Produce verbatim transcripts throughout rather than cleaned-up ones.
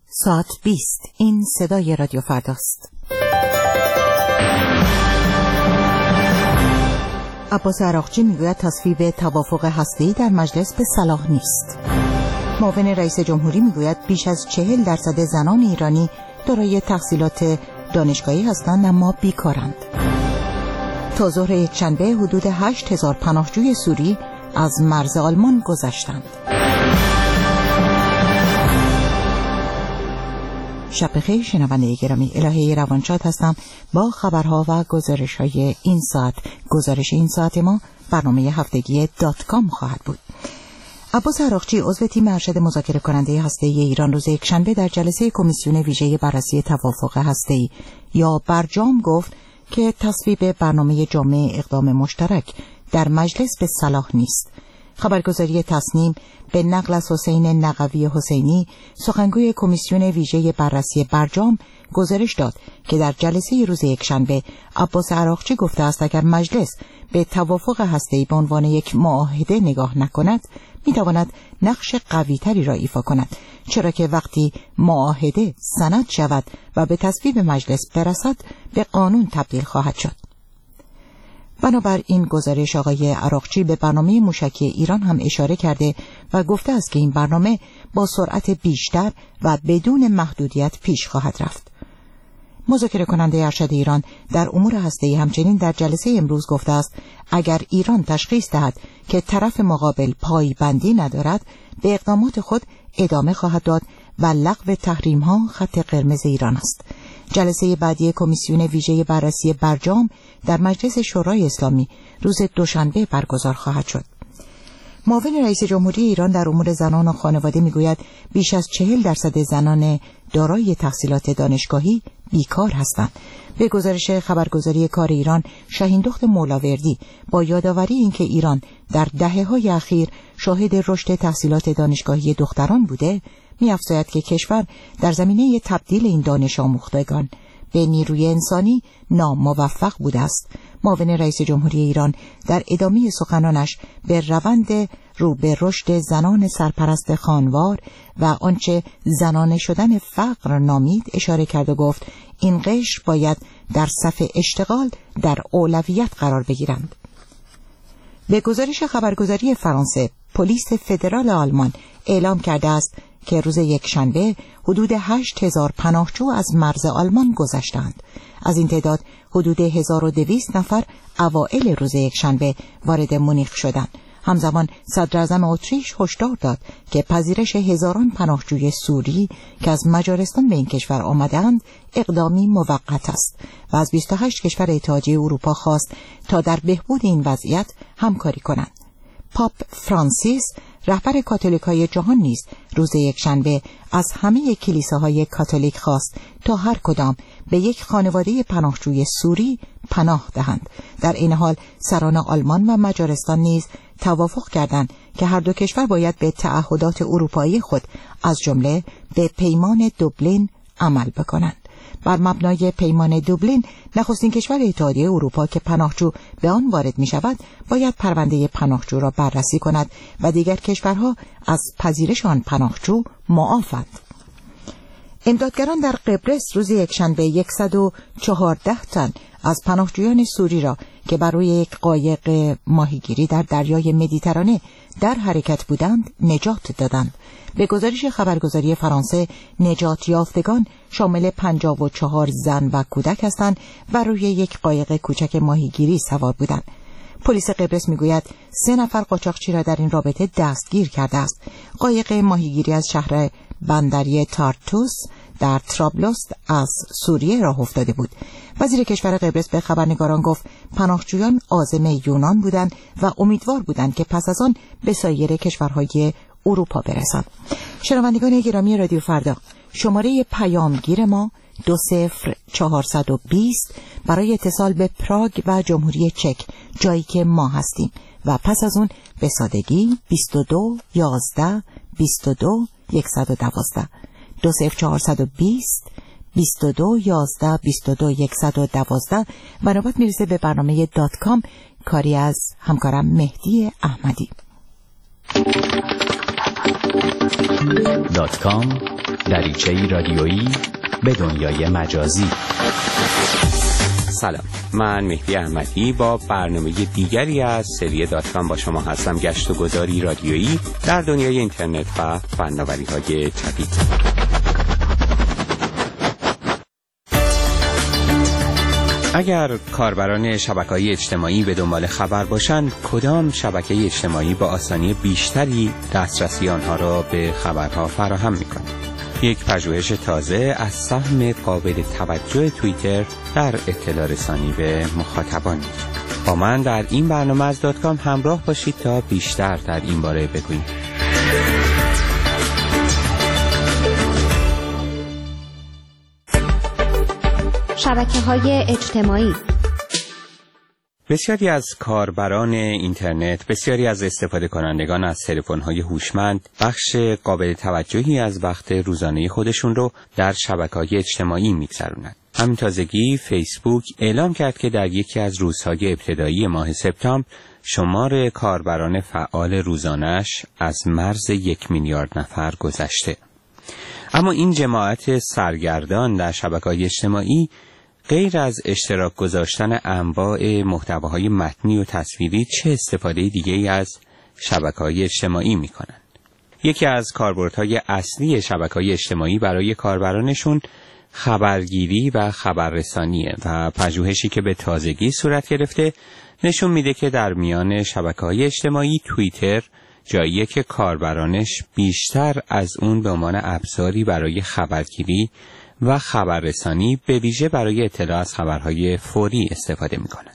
ساعت بیست. این صدای رادیو فرداست. عباس عراقچی میگوید تصویب توافق هسته‌ای در مجلس به صلاح نیست. معاون رئیس جمهوری میگوید بیش از چهل درصد زنان ایرانی دارای تحصیلات دانشگاهی هستند اما بیکارند. تا ظهر یکشنبه حدود هشت هزار پناهجوی سوری از مرز آلمان گذشتند. شب بخیر شنونده گرامی، الهه روانشاد هستم با خبرها و گزارش‌های این ساعت. گزارش این ساعت ما برنامه هفتگی دات کام خواهد بود. عباس عراقچی عضو تیم ارشد مذاکره کننده هسته‌ای ایران روز یکشنبه در جلسه کمیسیون ویژه بررسی توافق هسته‌ای یا برجام گفت که تصویب برنامه جامع اقدام مشترک در مجلس به صلاح نیست. خبرگزاری تصنیم به نقل از حسین نقوی حسینی، سخنگوی کمیسیون ویژه بررسی برجام، گزارش داد که در جلسه روز یکشنبه عباس عراقچی گفته است اگر مجلس به توافق هسته‌ای به عنوان یک معاهده نگاه نکند میتواند نقش قوی‌تری را ایفا کند، چرا که وقتی معاهده سند شود و به تصویب مجلس برسد به قانون تبدیل خواهد شد. بنابر این گزارش آقای عراقچی به برنامه موشکی ایران هم اشاره کرده و گفته است که این برنامه با سرعت بیشتر و بدون محدودیت پیش خواهد رفت. مذاکره کننده ارشد ایران در امور هسته‌ای همچنین در جلسه امروز گفته است اگر ایران تشخیص دهد که طرف مقابل پایبندی ندارد به اقدامات خود ادامه خواهد داد و لغو تحریم ها خط قرمز ایران است. جلسه بعدی کمیسیون ویژه بررسی برجام در مجلس شورای اسلامی روز دوشنبه برگزار خواهد شد. معاون رئیس جمهوری ایران در امور زنان و خانواده میگوید بیش از چهل درصد زنان دارای تحصیلات دانشگاهی بیکار هستند. به گزارش خبرگزاری کار ایران، شاهیندخت مولاوردی با یادآوری اینکه ایران در دهه‌های اخیر شاهد رشد تحصیلات دانشگاهی دختران بوده، می‌افزاید که کشور در زمینه تبدیل این دانش آموختگان به نیروی انسانی ناموفق بوده است. معاون رئیس جمهوری ایران در ادامه سخنانش به روند رو به رشد زنان سرپرست خانوار و آنچه زنانه شدن فقر نامید اشاره کرد و گفت این قشر باید در صف اشتغال در اولویت قرار بگیرند. به گزارش خبرگزاری فرانسه، پلیس فدرال آلمان اعلام کرده است که روز یکشنبه حدود هشت هزار پناهجو از مرز آلمان گذشتند. از این تعداد حدود هزار و دویست نفر اوائل روز یکشنبه وارد مونیخ شدند. همزمان صدر اعظم اتریش هشدار داد که پذیرش هزاران پناهجوی سوری که از مجارستان به این کشور آمدند اقدامی موقت است و از بیست و هشت کشور اتحادیه اروپا خواست تا در بهبود این وضعیت همکاری کنند. پاپ فرانسیس رهبر کاتولیکای جهان نیز روز یکشنبه از همه کلیساهای کاتولیک خواست تا هر کدام به یک خانواده پناهجوی سوری پناه دهند. در این حال سران آلمان و مجارستان نیز توافق کردند که هر دو کشور باید به تعهدات اروپایی خود از جمله به پیمان دوبلین عمل بکنند. بر مبنای پیمان دوبلین نخستین کشور اتحادیه اروپا که پناهجو به آن وارد می شود باید پرونده پناهجو را بررسی کند و دیگر کشورها از پذیرش آن پناهجو معافند. امدادگران در قبرس روز یکشنبه صد و چهارده تن از پناهجویان سوری را که بر روی یک قایق ماهیگیری در دریای مدیترانه در حرکت بودند نجات دادند. به گزارش خبرگزاری فرانسه، نجات یافتگان شامل پنجاه و چهار زن و کودک هستند و روی یک قایق کوچک ماهیگیری سوار بودند. پلیس قبرس میگوید سه نفر قاچاقچی را در این رابطه دستگیر کرده است. قایق ماهیگیری از شهر بندری تارتوس در ترابلس از سوریه راه افتاده بود. وزیر کشور قبرس به خبرنگاران گفت پناهجویان عازم یونان بودند و امیدوار بودند که پس از آن به سایر کشورهای اروپا برسند. شنوندگان گرامی رادیو فردا، شماره پیامگیر ما دو صفر چهارصد و بیست برای اتصال به پراگ و جمهوری چک، جایی که ما هستیم، و پس از اون به سادگی بیست و دو یازده بیست و دو صد و دوازده دو صفر چهارصد و بیست بیست و دو یازده بیست و دو صد و دوازده. و نوبت میرسه به برنامه دات کام، کاری از همکارم مهدی احمدی. دات کام دریچه‌ای رادیویی به دنیای مجازی. سلام، من مهدی احمدی با برنامه دیگری از سری دات کام با شما هستم. گشت و گذاری رادیویی در دنیای اینترنت و فناوری‌های جدید. اگر کاربران شبکه‌های اجتماعی به دنبال خبر باشند، کدام شبکه اجتماعی با آسانی بیشتری دسترسی آنها را به خبرها فراهم می‌کند؟ یک پژوهش تازه از سهم قابل توجه توییتر در اطلاع رسانی به مخاطبان. با من در این برنامه از دات کام همراه باشید تا بیشتر در این باره بگوییم. شبکه‌های اجتماعی. بسیاری از کاربران اینترنت، بسیاری از استفاده کنندگان از تلفن‌های هوشمند بخش قابل توجهی از وقت روزانه خودشون رو در شبکه‌های اجتماعی می‌گذرونند. همین تازگی فیسبوک اعلام کرد که در یکی از روزهای ابتدایی ماه سپتامبر شمار کاربران فعال روزانه‌اش از مرز یک میلیارد نفر گذشته. اما این جماعت سرگردان در شبکه‌های اجتماعی غیر از اشتراک گذاشتن انواع محتواهای متنی و تصویری چه استفاده دیگه‌ای از شبکه‌های اجتماعی می‌کنند؟ یکی از کاربردهای اصلی شبکه‌های اجتماعی برای کاربرانشون خبرگیری و خبررسانیه و پژوهشی که به تازگی صورت گرفته نشون میده که در میان شبکه‌های اجتماعی توییتر جاییه که کاربرانش بیشتر از اون به عنوان ابزاری برای خبرگیری و خبررسانی به ویژه برای اطلاع از خبرهای فوری استفاده می‌کنند.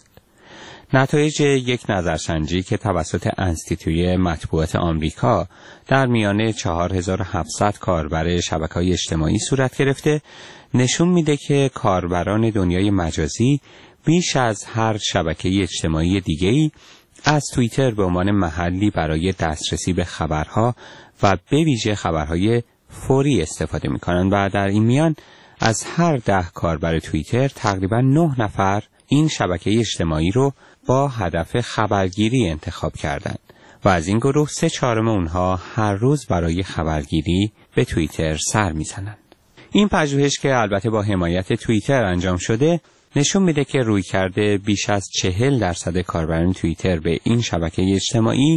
نتایج یک نظرسنجی که توسط انستیتوی مطبوعات آمریکا در میان چهار هزار و هفتصد کاربر شبکه‌های اجتماعی صورت گرفته نشون میده که کاربران دنیای مجازی بیش از هر شبکه اجتماعی دیگه‌ای از توییتر به عنوان محلی برای دسترسی به خبرها و به ویژه خبرهای فوری استفاده می‌کنند و در این میان از هر ده کاربر توییتر تقریباً نه نفر این شبکه اجتماعی رو با هدف خبرگیری انتخاب کردند و از این گروه سه چهارم اونها هر روز برای خبرگیری به توییتر سر می‌زنند. این پژوهش که البته با حمایت توییتر انجام شده نشون میده که رویکرد بیش از چهل درصد کاربران توییتر به این شبکه اجتماعی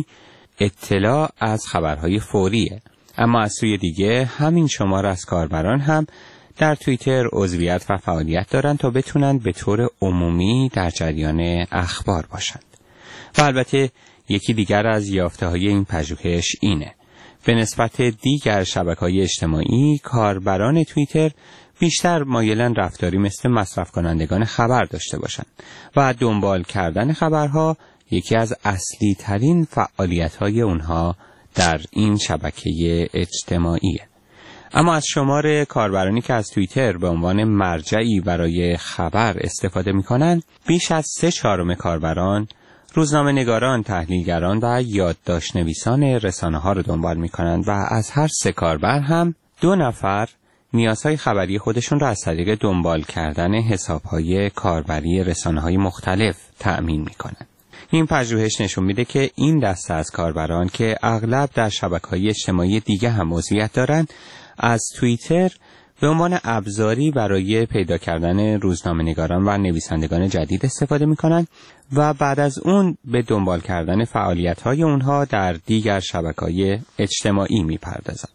اطلاع از خبرهای فوریه. اما از سوی دیگه همین شمار از کاربران هم در توییتر عضویت و فعالیت دارند تا بتونن به طور عمومی در جریان اخبار باشند. و البته یکی دیگر از یافته‌های این پژوهش اینه: به نسبت دیگر شبکه‌های اجتماعی کاربران توییتر بیشتر مایلن رفتاری مثل مصرف کنندگان خبر داشته باشند و دنبال کردن خبرها یکی از اصلی ترین فعالیت‌های اونها در این شبکه اجتماعیه. اما از شمار کاربرانی که از توییتر به عنوان مرجعی برای خبر استفاده می‌کنند، بیش از سه چهارم کاربران روزنامه‌نگاران، تحلیلگران و یادداشت‌نویسان رسانه‌ها را دنبال می‌کنند و از هر سه کاربر هم دو نفر نیازهای خبری خودشون را از طریق دنبال کردن حساب‌های کاربری رسانه‌های مختلف تأمین می‌کنند. این پژوهش نشون میده که این دسته از کاربران که اغلب در شبکه‌های اجتماعی دیگه هم عضویت دارند، از توییتر به عنوان ابزاری برای پیدا کردن روزنامه‌نگاران و نویسندگان جدید استفاده می‌کنند و بعد از اون به دنبال کردن فعالیت‌های اونها در دیگر شبکه‌های اجتماعی می‌پردازند.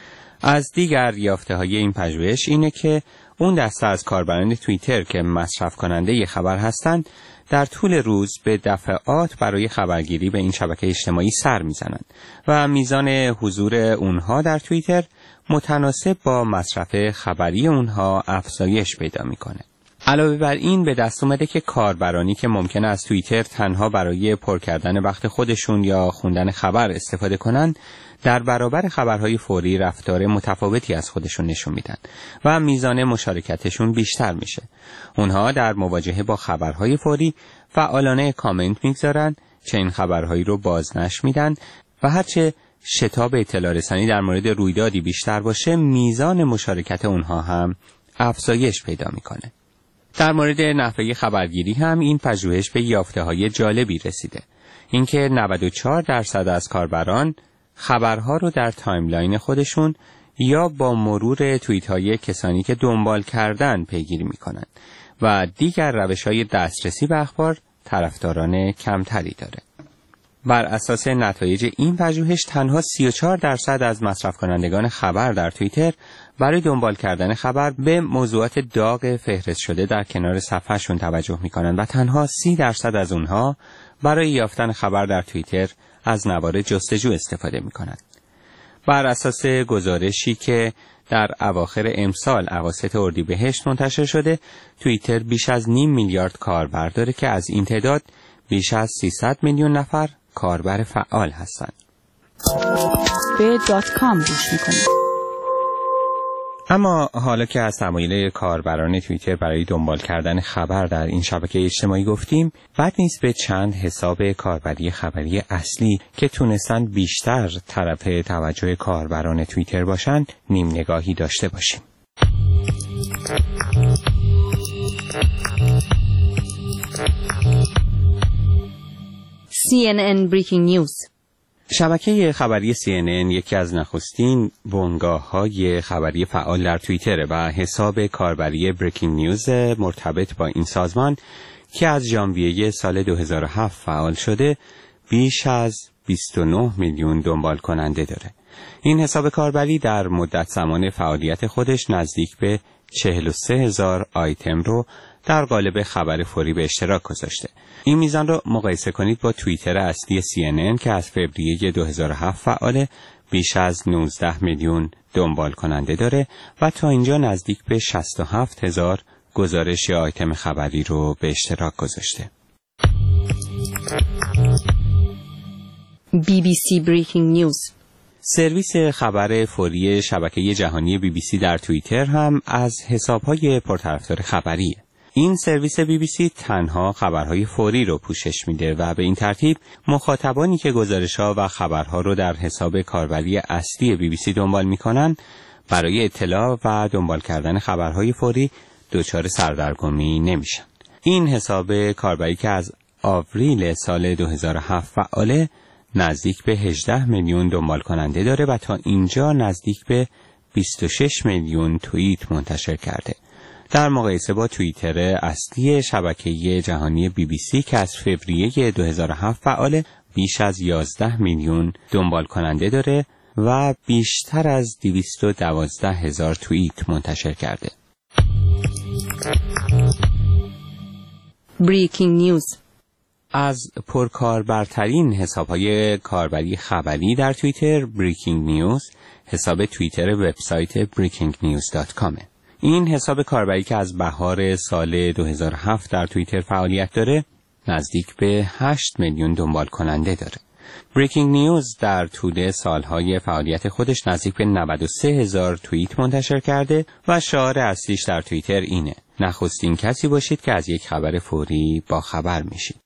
از دیگر یافته‌های این پژوهش اینه که اون دسته از کاربران توییتر که مصرف کننده خبر هستند در طول روز به دفعات برای خبرگیری به این شبکه اجتماعی سر میزنند و میزان حضور اونها در توییتر متناسب با مصرف خبری اونها افزایش پیدا میکنه. علاوه بر این به دست اومده که کاربرانی که ممکنه از توییتر تنها برای پر کردن وقت خودشون یا خوندن خبر استفاده کنند، در برابر خبرهای فوری رفتار متفاوتی از خودشون نشون میدن و میزان مشارکتشون بیشتر میشه. اونها در مواجهه با خبرهای فوری فعالانه کامنت میگذارن، چنین خبرهایی رو بازنشر میدن و هرچه شتاب اطلاع رسانی در مورد رویدادی بیشتر باشه، میزان مشارکت اونها هم افزایش پیدا میکنه. در مورد نحوه خبرگیری هم این پژوهش به یافته‌های جالبی رسیده. اینکه نود و چهار درصد از کاربران خبرها رو در تایملاین خودشون یا با مرور توییت های کسانی که دنبال کردن پیگیری میکنن و دیگر روش های دسترسی به اخبار طرفداران کمتری داره. بر اساس نتایج این پژوهش تنها سی و چهار درصد از مصرف کنندگان خبر در توییتر برای دنبال کردن خبر به موضوعات داغ فهرست شده در کنار صفحهشون توجه میکنن و تنها سی درصد از اونها برای یافتن خبر در توییتر از نوار جستجو استفاده میکنن. بر اساس گزارشی که در اواخر امسال اواسط اردیبهشت منتشر شده، توییتر بیش از نیم میلیارد کاربر داره که از این تعداد بیش از سیصد میلیون نفر کاربر فعال هستند. به دات کام گوش میکنید. اما حالا که از تمایل کاربران توییتر برای دنبال کردن خبر در این شبکه اجتماعی گفتیم، بد نیست به چند حساب کاربری خبری اصلی که تونستن بیشتر طرف توجه کاربران توییتر باشند نیم نگاهی داشته باشیم. سی ان ان Breaking News. شبکه خبری سی ان ان یکی از نخستین بنگاه‌های خبری فعال در توییتر و حساب کاربری بریکینگ نیوز مرتبط با این سازمان که از ژانویه سال دو هزار و هفت فعال شده بیش از بیست و نه میلیون دنبال کننده داره. این حساب کاربری در مدت زمان فعالیت خودش نزدیک به چهل و سه هزار آیتم رو در قالب خبر فوری به اشتراک گذاشته. این میزان رو مقایسه کنید با توییتر اصلی سی ان ان که از فوریه دو هزار و هفت فعاله، بیش از نوزده میلیون دنبال کننده داره و تا اینجا نزدیک به شصت و هفت هزار گزارش یا آیتم خبری رو به اشتراک گذاشته. بی بی سی Breaking News. سرویس خبر فوری شبکه جهانی بی بی سی در توییتر هم از حساب‌های پرطرفدار خبریه. این سرویس بی بی سی تنها خبرهای فوری رو پوشش میده و به این ترتیب مخاطبانی که گزارش‌ها و خبرها رو در حساب کاربری اصلی بی بی سی دنبال میکنن برای اطلاع و دنبال کردن خبرهای فوری دچار سردرگمی نمیشن. این حساب کاربری که از آوریل سال دو هزار و هفت فعاله نزدیک به هجده میلیون دنبال کننده داره و تا اینجا نزدیک به بیست و شش میلیون توییت منتشر کرده. در مقایسه با توییتر اصلی شبکه جهانی بی بی سی که از فوریه دو هزار و هفت فعال بیش از یازده میلیون دنبال کننده داره و بیشتر از دویست و دوازده هزار توییت منتشر کرده. Breaking News. از پرکاربرترین حساب‌های کاربری خبری در توییتر، بریکینگ نیوز حساب توییتر وبسایت بریکینگ نیوز دات کام. این حساب کاربری که از بهار سال دو هزار و هفت در توییتر فعالیت داره نزدیک به هشت میلیون دنبال کننده داره. بریکینگ نیوز در طول سالهای فعالیت خودش نزدیک به نود و سه هزار توییت منتشر کرده و شعار اصلیش در توییتر اینه: نخستین کسی باشید که از یک خبر فوری با خبر میشید.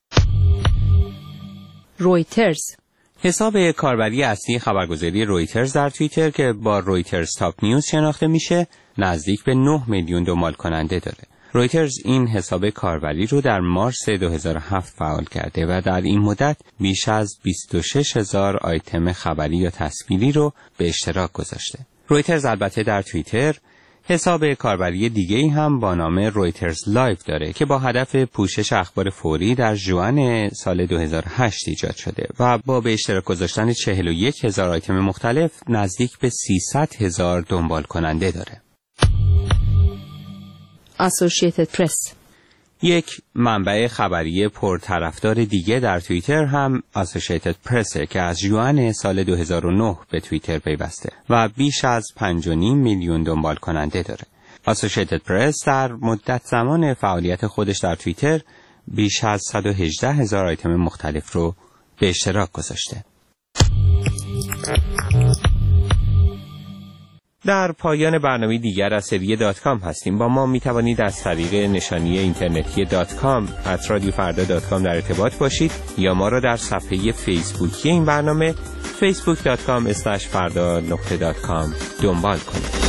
رویترز. حساب کاربری اصلی خبرگزاری رویترز در توییتر که با رویترز تاپ نیوز شناخته میشه نزدیک به نه میلیون دنبال کننده داره. رویترز این حساب کاربری رو در مارس دو هزار و هفت فعال کرده و در این مدت بیش از بیست و شش هزار آیتم خبری یا تصویری رو به اشتراک گذاشته. رویترز البته در توییتر حساب کاربری دیگه‌ای هم با نام رویترز لایو داره که با هدف پوشش اخبار فوری در ژوئن سال دو هزار و هشت ایجاد شده و با به اشتراک گذاشتن چهل و یک هزار آیتم مختلف نزدیک به سیصد هزار دنبال کننده داره. Associated Press. یک منبع خبری پرطرفدار دیگه در توییتر هم Associated Press که از ژوئن سال دو هزار و نه به توییتر پیوسته و بیش از پنج و نیم میلیون دنبال کننده داره. Associated Press در مدت زمان فعالیت خودش در توییتر بیش از صد و هجده هزار آیتم مختلف رو به اشتراک گذاشته. در پایان برنامه دیگر از سری دات کام هستیم. با ما می توانید از طریق نشانی اینترنتی دات کام ات رادیو فردا دات کام در ارتباط باشید یا ما را در صفحه فیسبوکی این برنامه فیسبوک دات کام اسلش فردا نقطه دات کام دنبال کنید.